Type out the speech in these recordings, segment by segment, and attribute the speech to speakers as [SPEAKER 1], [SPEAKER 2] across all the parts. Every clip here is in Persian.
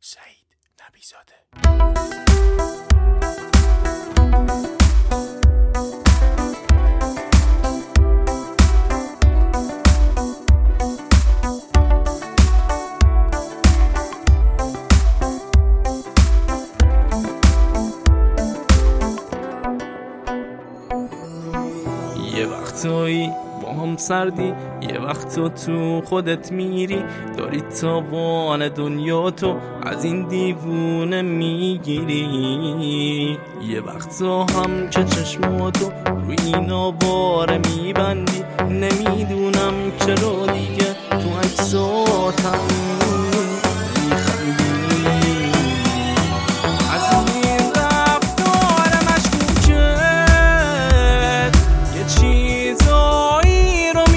[SPEAKER 1] سعید نبیزاده.
[SPEAKER 2] یه وقتایی با هم سردی، یه وقتا تو خودت میری، داری تاوان دنیا تو از این دیوونه میگیری. یه وقتا هم که چشماتو روی این آواره میبندی، نمیدونم چرا دیگه تو عکساتم میخندی. از این رفتار مشکوکت یه چیزایی رو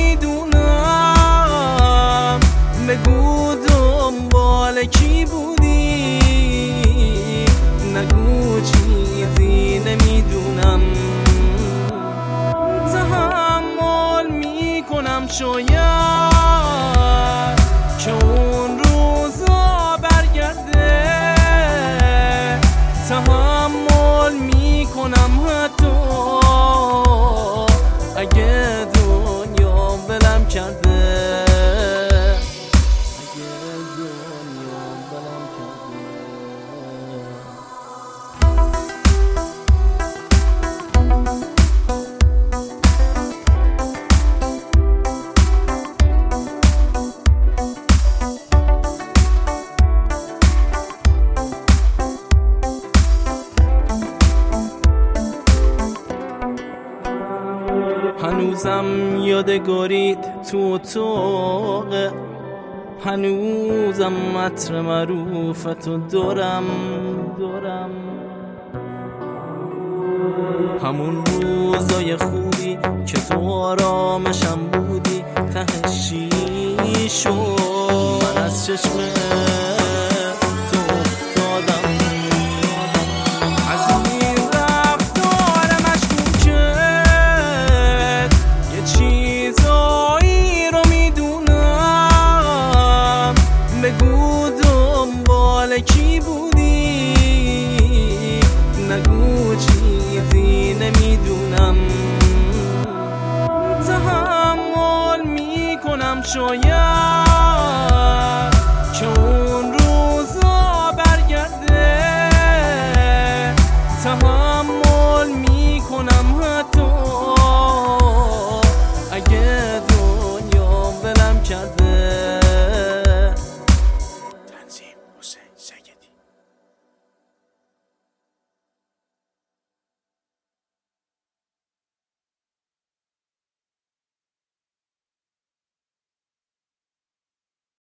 [SPEAKER 2] میدونم، بگو دنبال کی بودی، نگو چیزی نمیدونم. تحمل میکنم شاید که اون روزا برگرده، تحمل میکنم حتی اگه دنیا ولم کرده، اگه دنیا ولم کرده. هنوزم یادگاریت تو اتاقه، هنوزم عطر معروفتو دارم. همون روزای خوبی که تو آرامشم بودی، تهش چی شد؟ من از چشم تو افتادم. از این رفتار مشکوکت یه چیزایی رو میدونم، بگو دنبال کی بودی، نگو چیزی نمیدونم. تحمل میکنم شاید